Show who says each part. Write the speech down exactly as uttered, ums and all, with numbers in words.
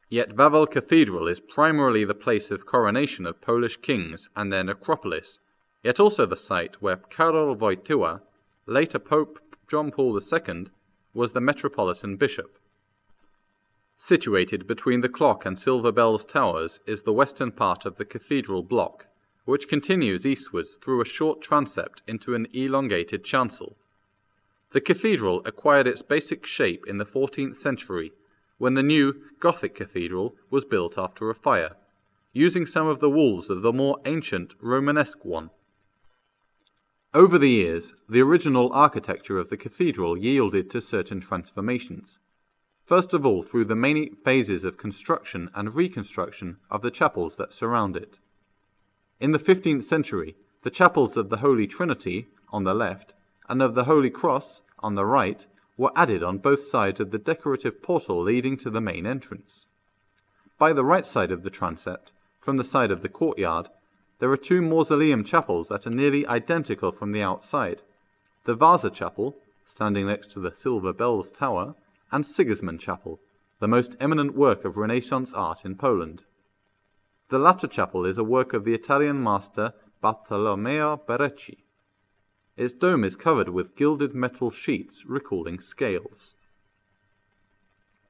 Speaker 1: Yet Wawel Cathedral is primarily the place of coronation of Polish kings and their necropolis, yet also the site where Karol Wojtyła, later Pope John Paul the Second, was the metropolitan bishop. Situated between the clock and Silver Bells towers is the western part of the cathedral block, which continues eastwards through a short transept into an elongated chancel. The cathedral acquired its basic shape in the fourteenth century, when the new Gothic cathedral was built after a fire, using some of the walls of the more ancient Romanesque one. Over the years, the original architecture of the cathedral yielded to certain transformations, first of all through the many phases of construction and reconstruction of the chapels that surround it. In the fifteenth century, the chapels of the Holy Trinity, on the left, and of the Holy Cross, on the right, were added on both sides of the decorative portal leading to the main entrance. By the right side of the transept, from the side of the courtyard, there are two mausoleum chapels that are nearly identical from the outside: the Vasa Chapel, standing next to the Silver Bells Tower, and Sigismund Chapel, the most eminent work of Renaissance art in Poland. The latter chapel is a work of the Italian master Bartolomeo Berecci. Its dome is covered with gilded metal sheets recalling scales.